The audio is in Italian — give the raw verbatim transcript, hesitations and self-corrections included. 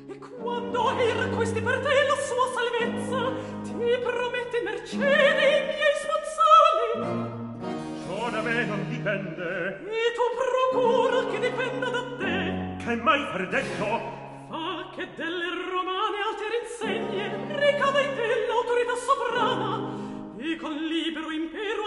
E quando era questi per te la sua salvezza, ti promette mercede i miei spazzali. Ciò da me non dipende. E tu procura che dipenda da te. Che mai far detto? Fa che delle romane altere insegne ricada in te l'autorità sovrana, e con libero impero